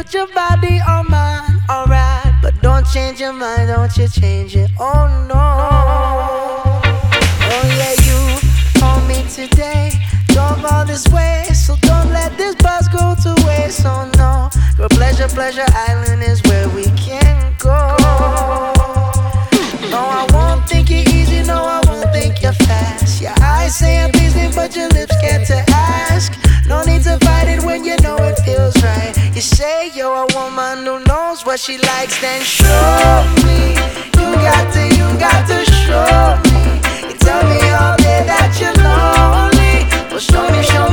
put your body on mine, alright. But don't change your mind, don't you change it, oh no. Oh yeah, you called me today, drove all this way, so don't let this bus go to waste, oh no. Girl, Pleasure Island is where we can go. No, I won't think you're easy, no, I won't think you're fast. Your eyes say I'm pleasing, but your lips scared to ask. No need to fight it when you know it feels right. You say you're a woman who knows what she likes, then show me. You got to show me. You tell me all day that you're lonely. Well, show me